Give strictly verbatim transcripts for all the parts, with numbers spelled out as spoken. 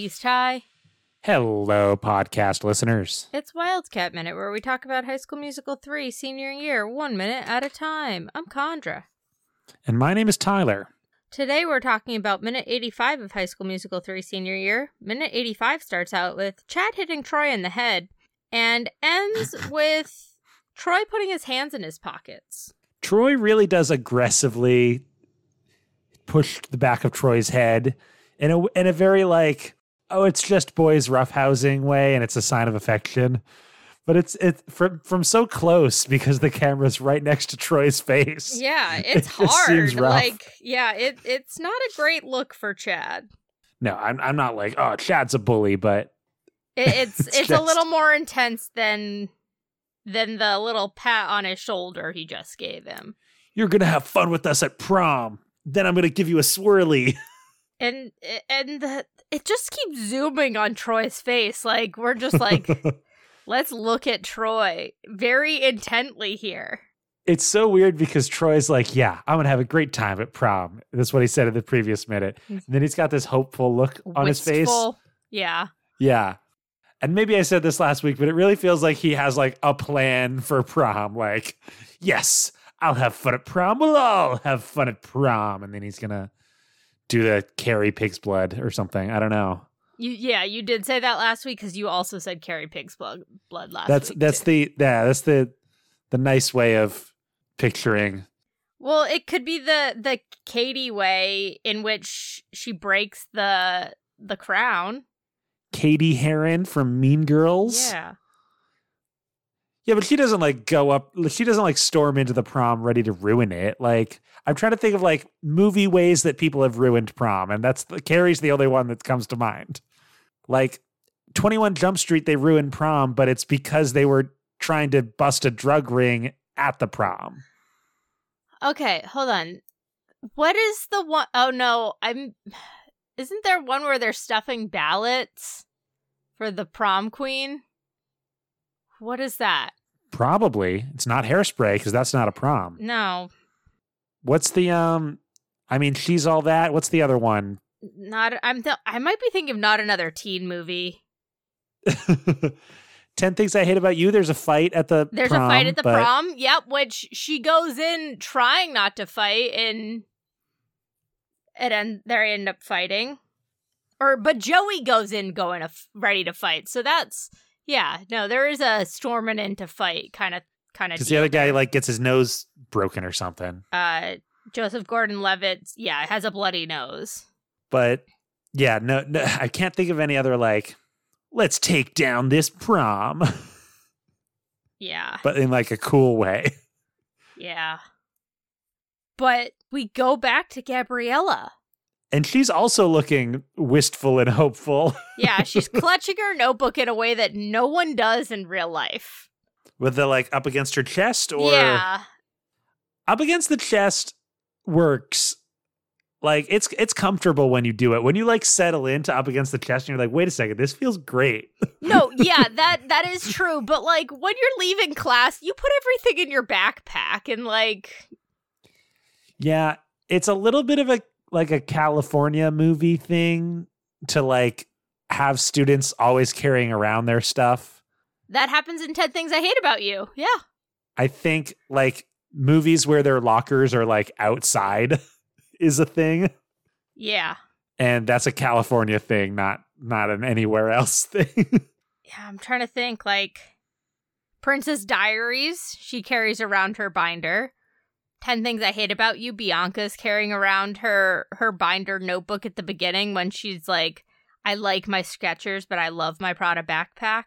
He's Ty. Hello, podcast listeners. It's Wildcat Minute, where we talk about High School Musical three senior year, one minute at a time. I'm Condra. And my name is Tyler. Today we're talking about minute eighty-five of High School Musical three senior year. Minute eighty-five starts out with Chad hitting Troy in the head and ends with Troy putting his hands in his pockets. Troy really does aggressively push the back of Troy's head in a, in a very like, oh, it's just boys roughhousing way and it's a sign of affection. But it's it's from from so close because the camera's right next to Troy's face. Yeah, it's it hard. Seems rough. Like, yeah, it it's not a great look for Chad. No, I'm I'm not like, oh, Chad's a bully, but it, it's it's, it's just... a little more intense than than the little pat on his shoulder he just gave him. You're gonna have fun with us at prom. Then I'm gonna give you a swirly. And and the, it just keeps zooming on Troy's face. Like, we're just like, let's look at Troy very intently here. It's so weird because Troy's like, yeah, I'm going to have a great time at prom. That's what he said in the previous minute. And then he's got this hopeful look on Wistful. his face. Yeah. Yeah. And maybe I said this last week, but it really feels like he has like a plan for prom. Like, yes, I'll have fun at prom. We'll all have fun at prom. And then he's going to do the Carrie Pig's Blood or something. I don't know. You, yeah, you did say that last week because you also said Carrie Pig's Blood, blood last that's, week. That's too. the yeah, that's the the nice way of picturing. Well, it could be the the Katie way in which she breaks the the crown. Katie Heron from Mean Girls. Yeah. Yeah, but she doesn't like go up. She doesn't like storm into the prom ready to ruin it. Like, I'm trying to think of like movie ways that people have ruined prom, and that's the, Carrie's the only one that comes to mind. Like twenty-one Jump Street, they ruined prom, but it's because they were trying to bust a drug ring at the prom. Okay, hold on. What is the one? Oh no, I'm. Isn't there one where they're stuffing ballots for the prom queen? What is that? Probably. It's not Hairspray because that's not a prom. No. What's the um? I mean, She's All That. What's the other one? Not. I'm. Th- I might be thinking of not another teen movie. Ten Things I Hate About You. There's a fight at the. There's prom, a fight at the but... prom. Yep. Which she goes in trying not to fight, and and then they end up fighting. Or but Joey goes in going to f- ready to fight. So that's. Yeah, no, there is a storming in to fight kind of kind of. Because the other guy like gets his nose broken or something. Uh, Joseph Gordon-Levitt, yeah, has a bloody nose. But yeah, no, no, I can't think of any other like, let's take down this prom. Yeah, but in like a cool way. Yeah, but we go back to Gabriella. And she's also looking wistful and hopeful. Yeah, she's clutching her notebook in a way that no one does in real life. With the, like, up against her chest? Or yeah. Up against the chest works. Like, it's it's comfortable when you do it. When you, like, settle into up against the chest and you're like, wait a second, this feels great. No, yeah, that that is true. But, like, when you're leaving class, you put everything in your backpack and, like... Yeah, it's a little bit of a like a California movie thing to like have students always carrying around their stuff. That happens in ten Things I Hate About You. Yeah. I think like movies where their lockers are like outside is a thing. Yeah. And that's a California thing, not not an anywhere else thing. Yeah, I'm trying to think like Princess Diaries, she carries around her binder. ten Things I Hate About You, Bianca's carrying around her her binder notebook at the beginning when she's like, I like my Skechers, but I love my Prada backpack.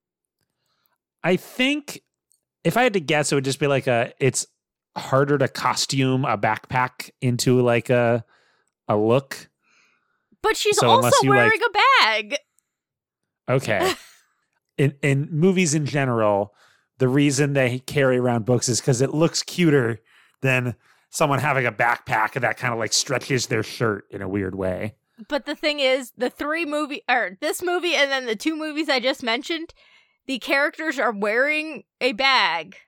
I think if I had to guess, it would just be like a, it's harder to costume a backpack into like a a look. But she's so also wearing like, a bag. Okay. in in movies in general, the reason they carry around books is because it looks cuter than someone having a backpack that kind of like stretches their shirt in a weird way. But the thing is, the three movie, or this movie and then the two movies I just mentioned, the characters are wearing a bag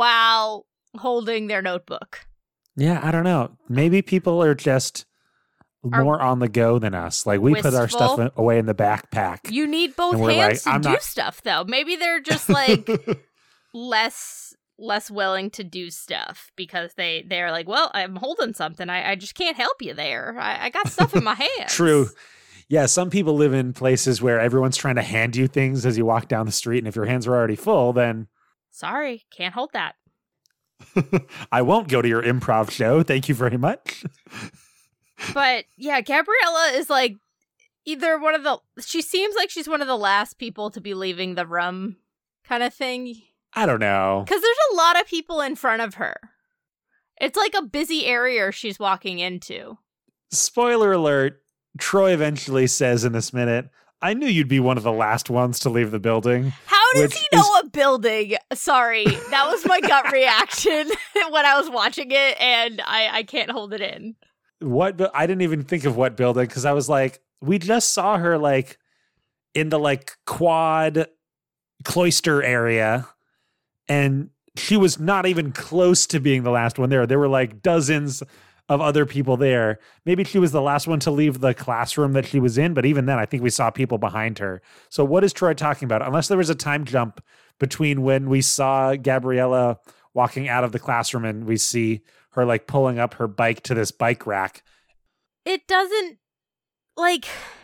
while holding their notebook. Yeah, I don't know. Maybe people are just are more on the go than us. Like we put our wistful. stuff away in the backpack. You need both And we're hands like, to I'm do not- stuff, though. Maybe they're just like less less willing to do stuff because they they're like, well, I'm holding something. I, I just can't help you there. I, I got stuff in my hands. True. Yeah, some people live in places where everyone's trying to hand you things as you walk down the street, and if your hands are already full, then Sorry, can't hold that. I won't go to your improv show. Thank you very much. But yeah, Gabriella is like either one of the. She seems like she's one of the last people to be leaving the room, kind of thing. I don't know. Because there's a lot of people in front of her. It's like a busy area she's walking into. Spoiler alert, Troy eventually says in this minute, I knew you'd be one of the last ones to leave the building. How does Which he know is- a building? Sorry, that was my gut reaction when I was watching it, and I, I can't hold it in. What? bu- I didn't even think of what building because I was like, we just saw her like in the like quad cloister area, and she was not even close to being the last one there. There were like dozens of other people there. Maybe she was the last one to leave the classroom that she was in, but even then, I think we saw people behind her. So what is Troy talking about? Unless there was a time jump between when we saw Gabriella walking out of the classroom and we see her like pulling up her bike to this bike rack. It doesn't, like...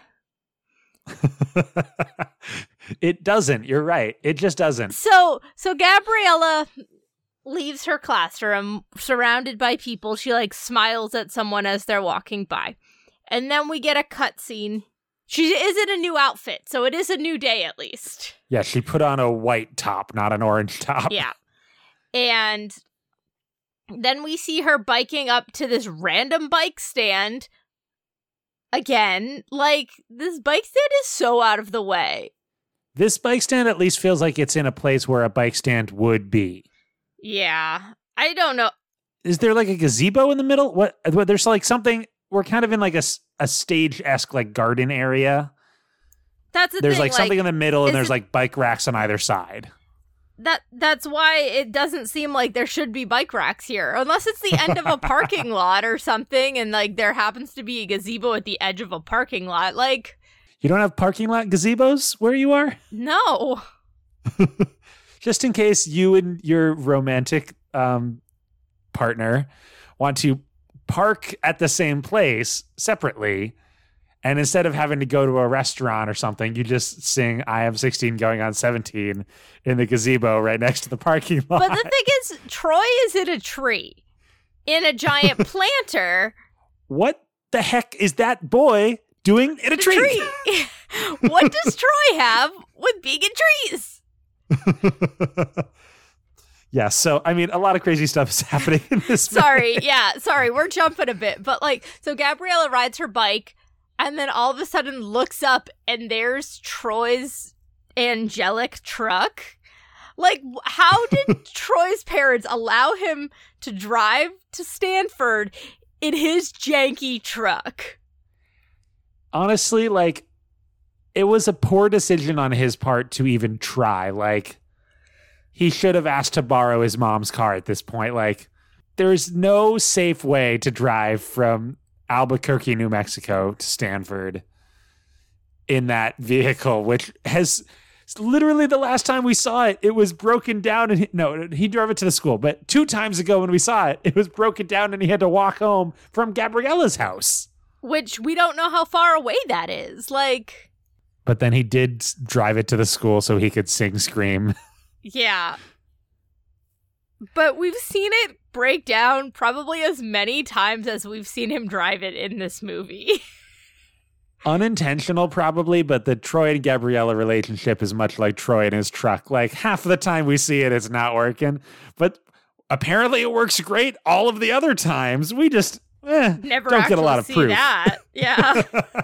It doesn't. You're right. It just doesn't. So, so Gabriella leaves her classroom surrounded by people. She like smiles at someone as they're walking by. And then we get a cutscene. She is in a new outfit, so it is a new day at least. Yeah, she put on a white top, not an orange top. Yeah. And then we see her biking up to this random bike stand. Again, like, this bike stand is so out of the way. This bike stand at least feels like it's in a place where a bike stand would be. Yeah. I don't know. Is there like a gazebo in the middle? What? what there's like something. We're kind of in like a, s- a stage-esque like garden area. That's the There's thing. like something in the middle, and is there's it- like bike racks on either side. That that's why it doesn't seem like there should be bike racks here, unless it's the end of a parking lot or something, and like there happens to be a gazebo at the edge of a parking lot. Like, You don't have parking lot gazebos where you are? no. Just in case you and your romantic um, partner want to park at the same place separately, and instead of having to go to a restaurant or something, you just sing I Am sixteen going on seventeen in the gazebo right next to the parking lot. But the thing is, Troy is in a tree, in a giant planter. What the heck is that boy doing in a tree? tree. What does Troy have with being in trees? Yeah, so I mean, a lot of crazy stuff is happening in this. Sorry, yeah, sorry, we're jumping a bit, but like, so Gabriella rides her bike, and then all of a sudden looks up, and there's Troy's angelic truck. Like, w- how did Troy's parents allow him to drive to Stanford in his janky truck? Honestly, like, it was a poor decision on his part to even try. Like, he should have asked to borrow his mom's car at this point. Like, there's no safe way to drive from Albuquerque, New Mexico to Stanford in that vehicle, which has literally the last time we saw it, it was broken down. And he, no, he drove it to the school. But two times ago when we saw it, it was broken down and he had to walk home from Gabriella's house. Which we don't know how far away that is. Like, But then he did s- drive it to the school so he could sing Scream. yeah. But we've seen it break down probably as many times as we've seen him drive it in this movie. Unintentional, probably, but the Troy and Gabriella relationship is much like Troy and his truck. Like, half of the time we see it, it's not working. But apparently it works great all of the other times. We just eh, Never don't actually get a lot of see proof. that. Yeah.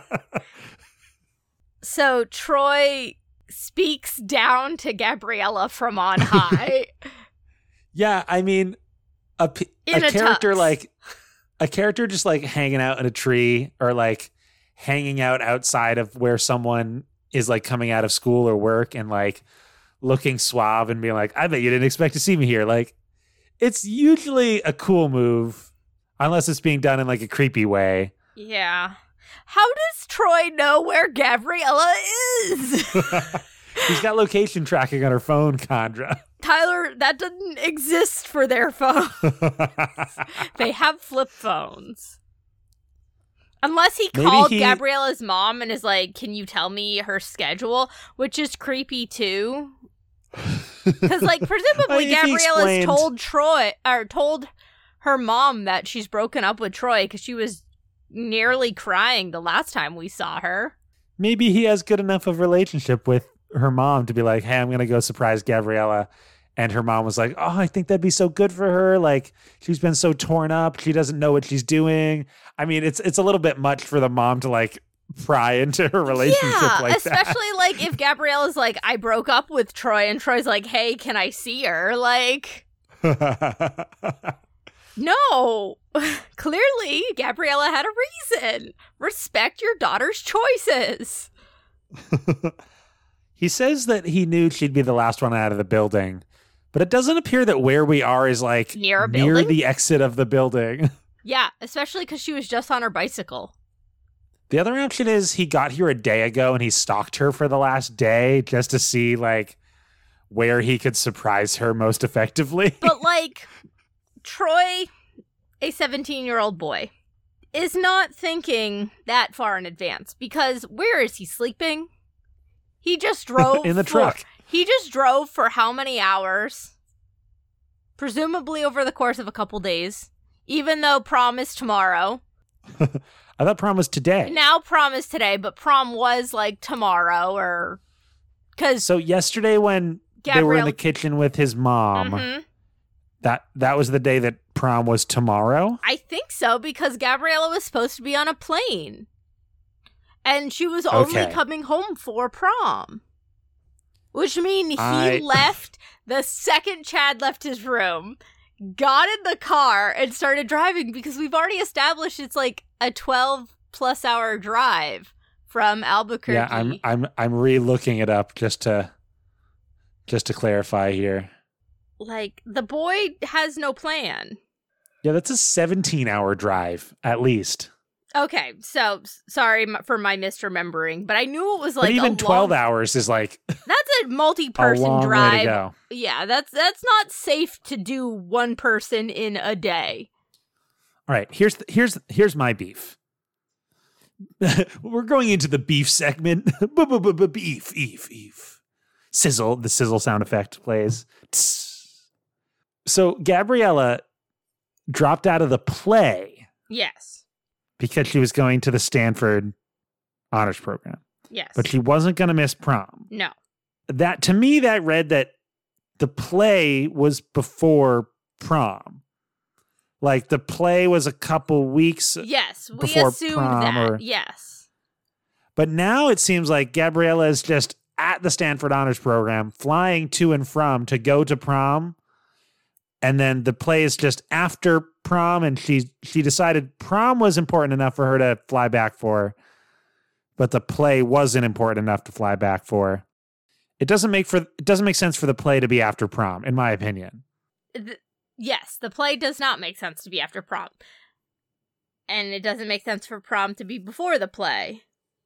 So Troy speaks down to Gabriella from on high. Yeah, I mean, a, p- In a a character tux. like a character just like hanging out in a tree or like hanging out outside of where someone is like coming out of school or work and like looking suave and being like, I bet you didn't expect to see me here. Like, it's usually a cool move unless it's being done in like a creepy way. Yeah. How does Troy know where Gabriella is? She's got location tracking on her phone, Chandra. Tyler, that doesn't exist for their phone. They have flip phones. Unless he Maybe called he- Gabriella's mom and is like, can you tell me her schedule? Which is creepy too. Because, like, presumably If he Gabriella's explained- told Troy, or told her mom that she's broken up with Troy because she was nearly crying the last time we saw her. Maybe he has good enough of a relationship with her mom to be like, hey, I'm going to go surprise Gabriella. And her mom was like, oh, I think that'd be so good for her. Like, she's been so torn up. She doesn't know what she's doing. I mean, it's it's a little bit much for the mom to, like, pry into her relationship yeah, like especially that. like if Gabriella's like, I broke up with Troy, and Troy's like, hey, can I see her? Like, no. Clearly, Gabriella had a reason. Respect your daughter's choices. He says that he knew she'd be the last one out of the building, but it doesn't appear that where we are is like Near a near building? the exit of the building. Yeah, especially because she was just on her bicycle. The other option is he got here a day ago and he stalked her for the last day just to see like where he could surprise her most effectively. But, like, Troy, a seventeen-year-old boy, is not thinking that far in advance because where is he sleeping? He just drove in the for- truck. He just drove for how many hours? Presumably over the course of a couple days, even though prom is tomorrow. I thought prom was today. Now prom is today, but prom was like tomorrow or because So yesterday when they were in Gabrielle- the kitchen with his mom, Mhm. that that was the day that prom was tomorrow? I think so because Gabriella was supposed to be on a plane. And she was only Okay. coming home for prom. Which means he I- left the second Chad left his room, got in the car, and started driving because we've already established it's like a twelve plus hour drive from Albuquerque. Yeah, I'm I'm I'm re-looking it up just to just to clarify here. Like, the boy has no plan. Yeah, that's a seventeen-hour drive at least. Okay, so s- sorry m- for my misremembering, but I knew it was But like even a twelve long, hours is like That's a a multi-person long way to drive. go. Yeah, that's that's not safe to do one person in a day. All right, here's the, here's here's my beef. We're going into the beef segment. Beef, beef, beef. Sizzle. The sizzle sound effect plays. Tss. So Gabriella dropped out of the play Yes. because she was going to the Stanford honors program, Yes. but she wasn't going to miss prom. no. That to me, that read that the play was before prom. Like the play was a couple weeks, Yes, we before assumed prom that. or- Yes. but now it seems like Gabriella is just at the Stanford honors program, flying to and from to go to prom. And then the play is just after prom, and she she decided prom was important enough for her to fly back for, but the play wasn't important enough to fly back for. It doesn't make for it doesn't make sense for the play to be after prom, in my opinion. Th- yes, the play does not make sense to be after prom. And it doesn't make sense for prom to be before the play.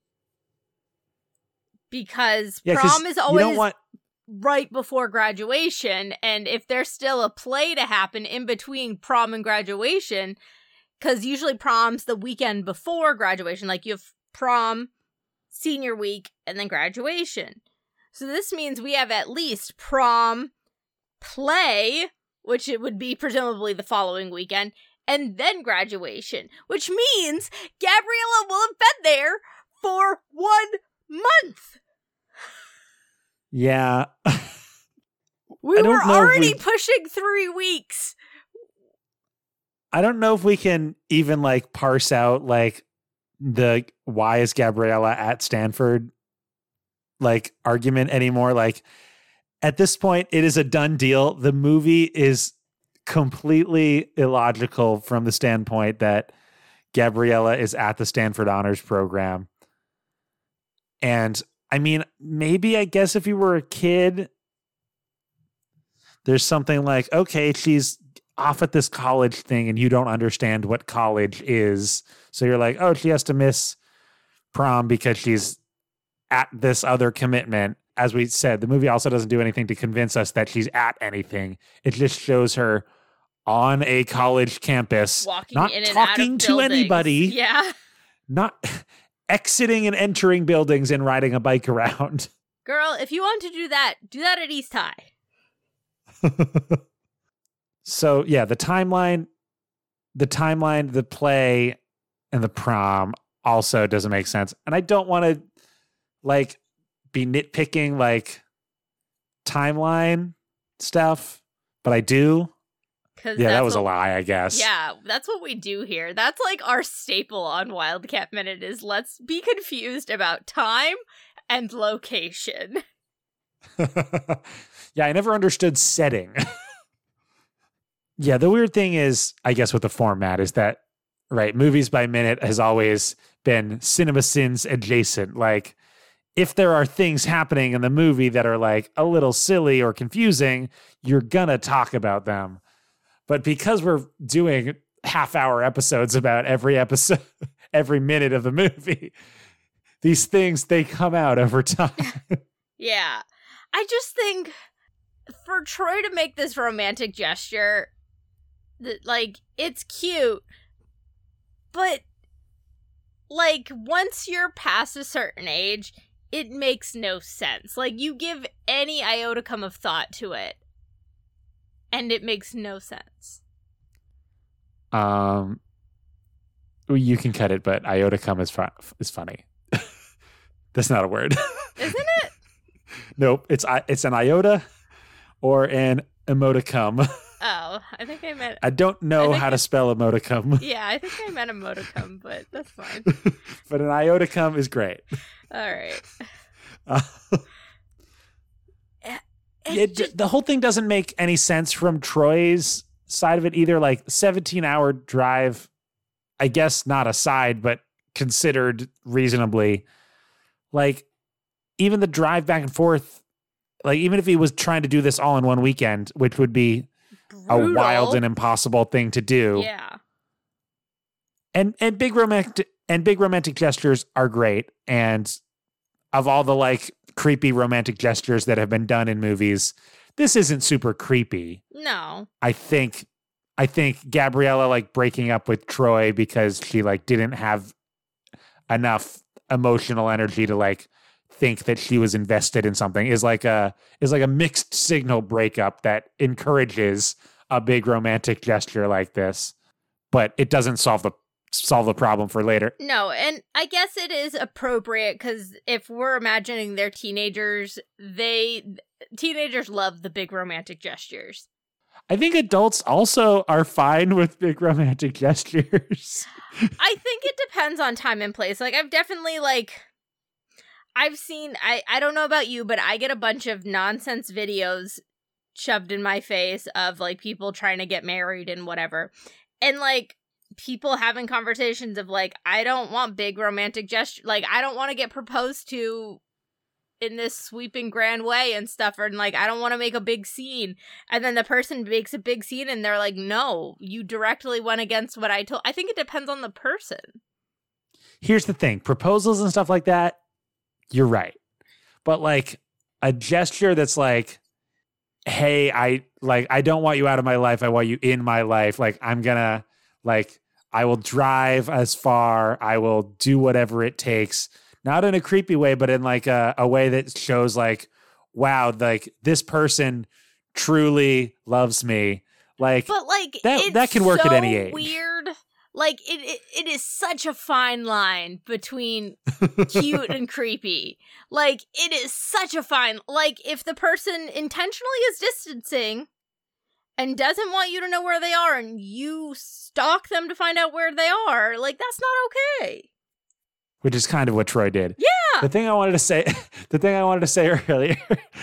Because Yeah, 'cause prom is you always don't want right before graduation, and if there's still a play to happen in between prom and graduation, because usually prom's the weekend before graduation, like you have prom, senior week, and then graduation. So this means we have at least prom, play, which it would be presumably the following weekend, and then graduation, which means Gabriella will have been there for one month. Yeah. We I don't were know if already we- pushing three weeks. I don't know if we can even like parse out like the why is Gabriella at Stanford like argument anymore. Like at this point, it is a done deal. The movie is completely illogical from the standpoint that Gabriella is at the Stanford Honors Program. And I mean, maybe I guess if you were a kid, there's something like, okay, she's off at this college thing and you don't understand what college is. So you're like, oh, she has to miss prom because she's at this other commitment. As we said, the movie also doesn't do anything to convince us that she's at anything. It just shows her on a college campus, walking not in and talking out of to buildings. anybody, Yeah. not exiting and entering buildings and riding a bike around. Girl, if you want to do that, do that at East High. So yeah, the timeline, the timeline, the play, and the prom also doesn't make sense. And I don't want to like be nitpicking like timeline stuff, but I do. Yeah, that was what, a lie, I guess. Yeah, that's what we do here. That's like our staple on Wildcat Minute is let's be confused about time and location. Yeah, I never understood setting. Yeah, the weird thing is, I guess, with the format is that, right, Movies by Minute has always been Cinema Sins adjacent. Like, if there are things happening in the movie that are like a little silly or confusing, you're gonna talk about them. But because we're doing half hour episodes about every episode, every minute of the movie, these things, they come out over time. Yeah. I just think for Troy to make this romantic gesture, that like, it's cute, but like, once you're past a certain age, it makes no sense. Like, you give any iodicum of thought to it, and it makes no sense. Um, you can cut it, but iodicum is fun- is funny. That's not a word. Isn't it? Nope. It's it's an iota or an emoticum. Oh, I think I meant... I don't know I how to I, spell emoticum. Yeah, I think I meant emoticum, but that's fine. But an iodicum is great. All right. Uh, it it, just, the whole thing doesn't make any sense from Troy's side of it either. Like, seventeen hour drive, I guess not aside, but considered reasonably. Like, even the drive back and forth, like, even if he was trying to do this all in one weekend, which would be brutal. a wild and impossible thing to do. Yeah. And and big romantic and big romantic gestures are great. And of all the like creepy romantic gestures that have been done in movies, this isn't super creepy. No. I think I think Gabriella like breaking up with Troy because she like didn't have enough emotional energy to like think that she was invested in something is like a is like a mixed signal breakup that encourages a big romantic gesture like this, but it doesn't solve the solve the problem for later. No, and I guess it is appropriate because if we're imagining they're teenagers, they teenagers love the big romantic gestures. I think adults also are fine with big romantic gestures. I think it depends on time and place. Like, I've definitely like I've seen, I, I don't know about you, but I get a bunch of nonsense videos shoved in my face of, like, people trying to get married and whatever. And, like, people having conversations of, like, I don't want big romantic gesture. Like, I don't want to get proposed to in this sweeping grand way and stuff. Or, like, I don't want to make a big scene. And then the person makes a big scene and they're like, no, you directly went against what I told. I think it depends on the person. Here's the thing. Proposals and stuff like that, you're right. But like a gesture that's like, hey, I like, I don't want you out of my life. I want you in my life. Like, I'm gonna like, I will drive as far. I will do whatever it takes. Not in a creepy way, but in like a, a way that shows like, wow, like this person truly loves me. Like, but like that, it's that can work so at any age. Weird. Like, it, it it is such a fine line between cute and creepy. Like, it is such a fine... Like, if the person intentionally is distancing and doesn't want you to know where they are and you stalk them to find out where they are, like, that's not okay. Which is kind of what Troy did. Yeah! The thing I wanted to say... the thing I wanted to say earlier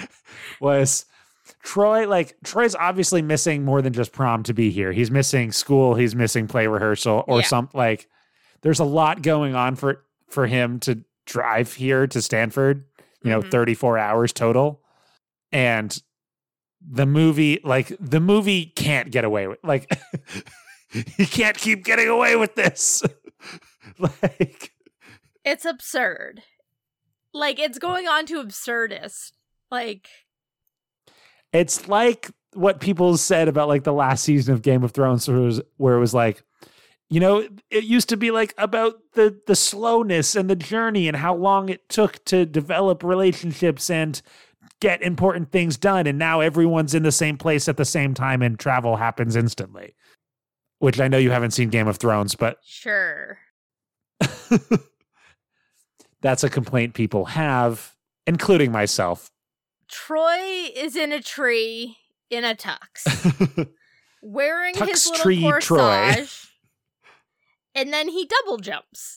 was... Troy, like, Troy's obviously missing more than just prom to be here. He's missing school. He's missing play rehearsal or yeah. something. Like, there's a lot going on for, for him to drive here to Stanford, you know, mm-hmm. thirty-four hours total. And the movie, like the movie can't get away with, like, he can't keep getting away with this. Like, it's absurd. Like, it's going on to absurdist. Like, it's like what people said about like the last season of Game of Thrones, where it was, where it was like, you know, it used to be like about the the slowness and the journey and how long it took to develop relationships and get important things done. And now everyone's in the same place at the same time and travel happens instantly. Which I know you haven't seen Game of Thrones, but sure. That's a complaint people have, including myself. Troy is in a tree in a tux, wearing Tux his little tree corsage, Troy. And then he double jumps.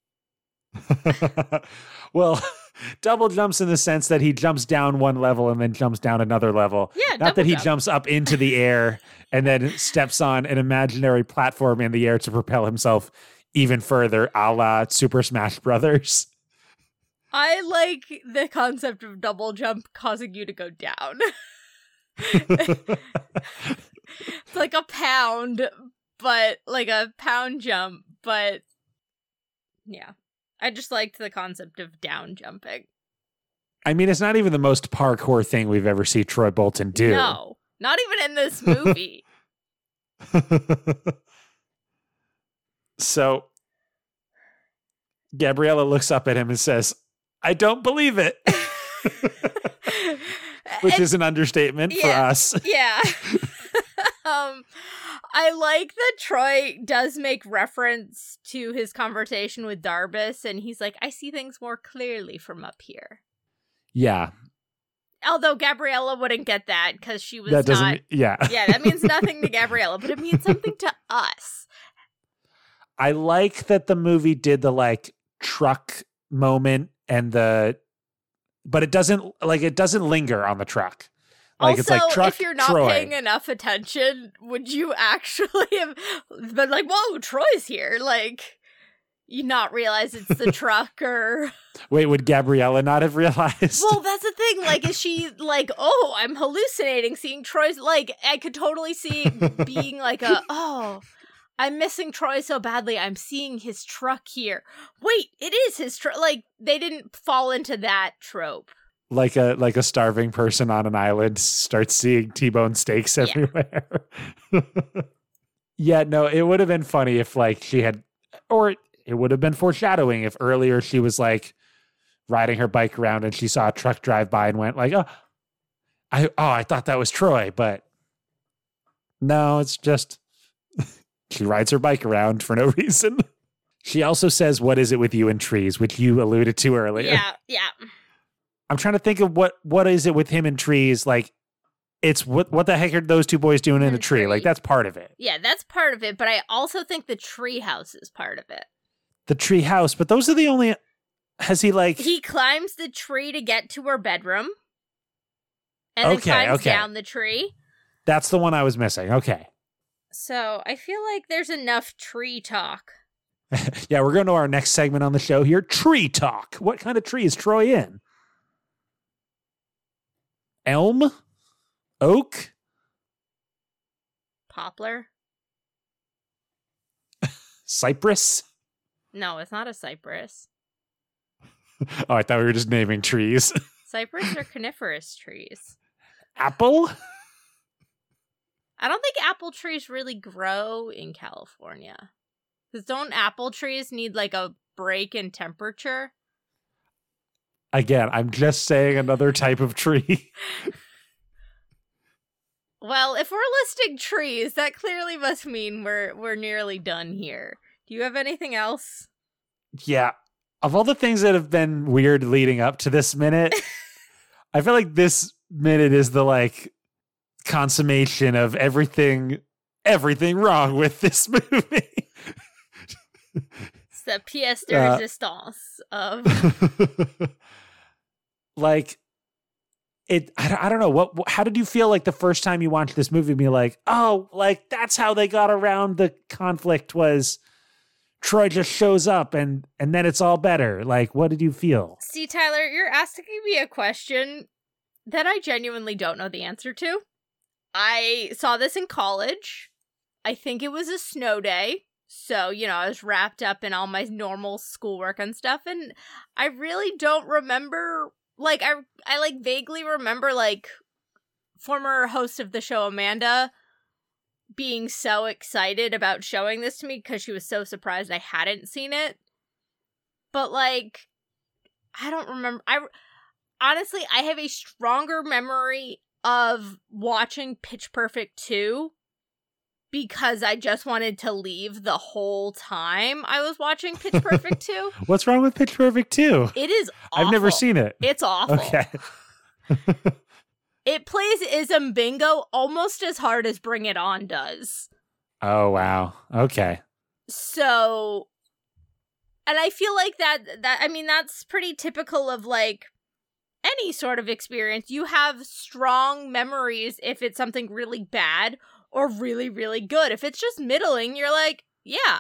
Well, double jumps in the sense that he jumps down one level and then jumps down another level. Yeah, Not that he jump. jumps up into the air and then steps on an imaginary platform in the air to propel himself even further, a la Super Smash Brothers. I like the concept of double jump causing you to go down. It's like a pound, but like a pound jump, but yeah. I just liked the concept of down jumping. I mean, it's not even the most parkour thing we've ever seen Troy Bolton do. No, not even in this movie. So, Gabriella looks up at him and says, I don't believe it. Which And- is an understatement yeah, for us. Yeah. um, I like that Troy does make reference to his conversation with Darbus, and he's like, I see things more clearly from up here. Yeah. Although Gabriella wouldn't get that because she was That doesn't, not. yeah. Yeah, that means nothing to Gabriella, but it means something to us. I like that the movie did the like truck moment and the, but it doesn't like, it doesn't linger on the truck. Like, Also, it's like truck if you're not Troy. paying enough attention, would you actually have been like, whoa, Troy's here? Like, you not realize it's the truck or... Wait, would Gabriella not have realized? Well, that's the thing. Like, is she like, oh, I'm hallucinating seeing Troy's... Like, I could totally see it being like a, oh, I'm missing Troy so badly. I'm seeing his truck here. Wait, it is his truck. Like, they didn't fall into that trope. like a like a starving person on an island starts seeing T-bone steaks Yeah. everywhere. Yeah, no, it would have been funny if like she had, or it would have been foreshadowing if earlier she was like riding her bike around and she saw a truck drive by and went like, oh, I oh I thought that was Troy, but no, it's just she rides her bike around for no reason. She also says, "What is it with you and trees?" which you alluded to earlier. Yeah, yeah. I'm trying to think of what what is it with him and trees? Like, it's what what the heck are those two boys doing in In a a tree? tree. Like, that's part of it. Yeah, that's part of it, but I also think the tree house is part of it. The tree house, but those are the only. Has he like? He climbs the tree to get to her bedroom. And then Okay, climbs okay. down the tree. That's the one I was missing. Okay, So I feel like there's enough tree talk. yeah, we're going to our next segment on the show here. Tree talk. What kind of tree is Troy in? Elm, oak, Poplar? cypress. No, it's not a cypress. Oh, I thought we were just naming trees. Cypress are coniferous trees. Apple. I don't think apple trees really grow in California. Because don't apple trees need like a break in temperature? Again, I'm just saying another type of tree. Well, if we're listing trees, that clearly must mean we're we're nearly done here. Do you have anything else? Yeah. Of all the things that have been weird leading up to this minute, I feel like this minute is the like consummation of everything everything wrong with this movie. It's the pièce de Uh, résistance of... Like it I, don't- I don't know what what- how did you feel like the first time you watched this movie? Be like, oh, like that's how they got around the conflict, was Troy just shows up and and then it's all better. Like, what did you feel? See, Tyler, you're asking me a question that I genuinely don't know the answer to. I saw this in college. I think it was a snow day. So, you know, I was wrapped up in all my normal schoolwork and stuff. And I really don't remember, like, I, I like, vaguely remember, like, former host of the show, Amanda, being so excited about showing this to me because she was so surprised I hadn't seen it. But, like, I don't remember. I honestly, I have a stronger memory of watching Pitch Perfect two because I just wanted to leave the whole time I was watching Pitch Perfect two. What's wrong with Pitch Perfect two? It is awful. I've never seen it. It's awful. Okay. It plays Ism Bingo almost as hard as Bring It On does. Oh, wow. Okay. So, and I feel like that, that, I mean, that's pretty typical of, like, any sort of experience. You have strong memories if it's something really bad or really, really good. If it's just middling, you're like, yeah,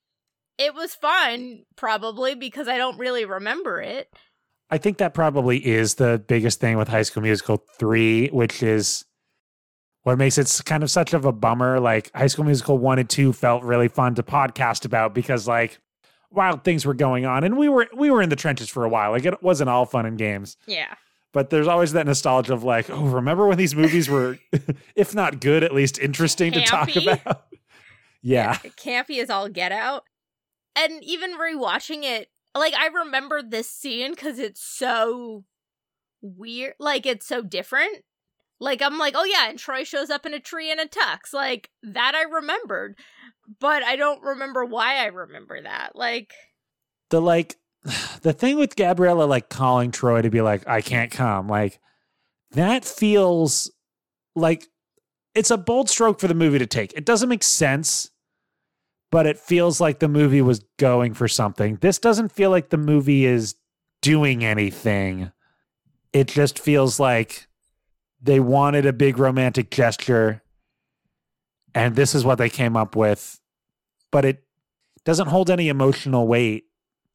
it was fine, probably, because I don't really remember it. I think that probably is the biggest thing with High School Musical three, which is what makes it kind of such of a bummer. Like, High School Musical one and two felt really fun to podcast about because, like, wild things were going on, and we were we were in the trenches for a while. Like, it wasn't all fun and games. Yeah. But there's always that nostalgia of, like, oh, remember when these movies were, if not good, at least interesting Campy. to talk about? Yeah. yeah. Campy is all get out. And even rewatching it, like, I remember this scene because it's so weird. Like, it's so different. Like, I'm like, oh yeah, and Troy shows up in a tree in a tux. Like, that I remembered. But I don't remember why I remember that. Like, the, like, the thing with Gabriella, like, calling Troy to be like, I can't come, like, that feels like it's a bold stroke for the movie to take. It doesn't make sense, but it feels like the movie was going for something. This doesn't feel like the movie is doing anything. It just feels like they wanted a big romantic gesture, and this is what they came up with. But it doesn't hold any emotional weight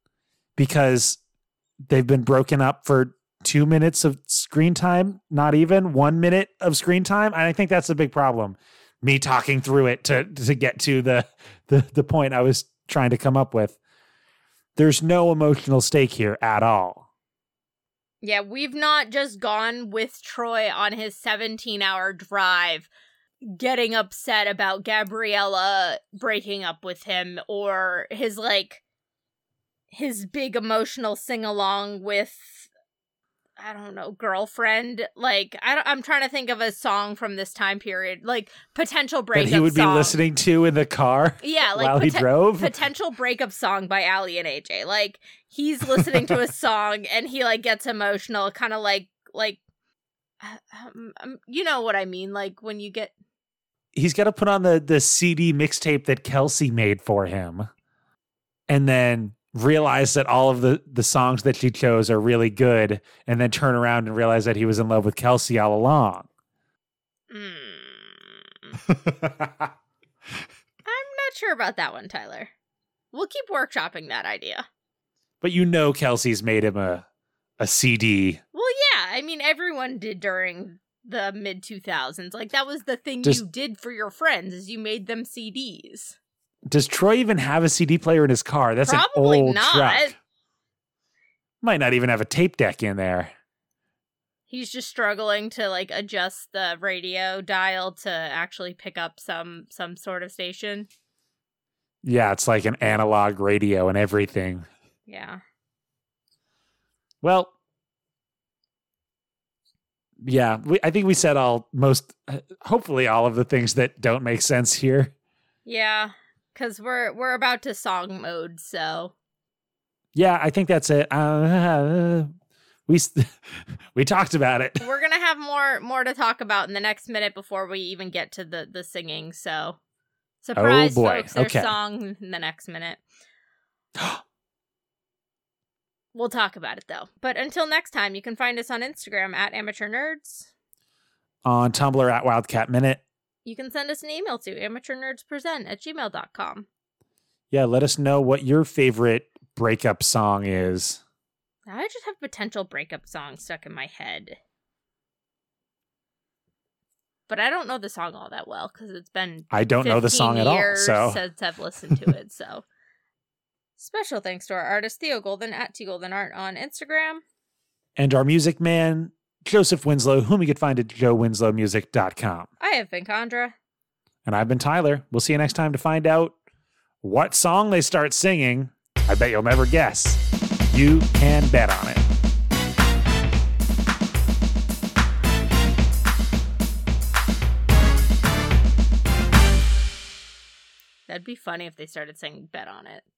because they've been broken up for two minutes of screen time, not even one minute of screen time. And I think that's a big problem. Me talking through it to to get to the, the the point I was trying to come up with. There's no emotional stake here at all. Yeah, we've not just gone with Troy on his seventeen-hour drive getting upset about Gabriella breaking up with him, or his, like, his big emotional sing-along with, I don't know, girlfriend. Like, I don't, I'm trying to think of a song from this time period, like, potential breakup song. That he would song. be listening to in the car yeah, like, while he poten- drove? Potential breakup song by Allie and A J. Like, he's listening to a song and he, like, gets emotional, kind of like, like, um, um, you know what I mean? Like, when you get... He's got to put on the, the C D mixtape that Kelsey made for him and then realize that all of the, the songs that she chose are really good, and then turn around and realize that he was in love with Kelsey all along. Mm. I'm not sure about that one, Tyler. We'll keep workshopping that idea. But you know Kelsey's made him a, a C D. Well, yeah. I mean, everyone did during the mid two thousands. Like, that was the thing Just, you did for your friends, is you made them C Ds. Does Troy even have a C D player in his car? That's Probably an old not. truck. Might not even have a tape deck in there. He's just struggling to, like, adjust the radio dial to actually pick up some some sort of station. Yeah, it's like an analog radio and everything. Yeah. Well, yeah, we, I think we said all, most, hopefully all of the things that don't make sense here. Yeah, because we're we're about to song mode, so. Yeah, I think that's it. Uh, we we talked about it. We're gonna have more more to talk about in the next minute before we even get to the the singing. So, surprise, oh boy. folks! Their Okay. song in the next minute. We'll talk about it though. But until next time, you can find us on Instagram at Amateur Nerds. On Tumblr at Wildcat Minute. You can send us an email to amateurnerdspresent at gmail dot com. Yeah, let us know what your favorite breakup song is. I just have potential breakup songs stuck in my head. but I don't know the song all that well because it's been I don't know the song at all. So since I've listened to it. So special thanks to our artist Theo Golden at T Golden Art on Instagram. And our music man, Joseph Winslow, whom you can find at joe winslow music dot com. I have been Condra. And I've been Tyler. We'll see you next time to find out what song they start singing. I bet you'll never guess. You can bet on it. That'd be funny if they started saying bet on it.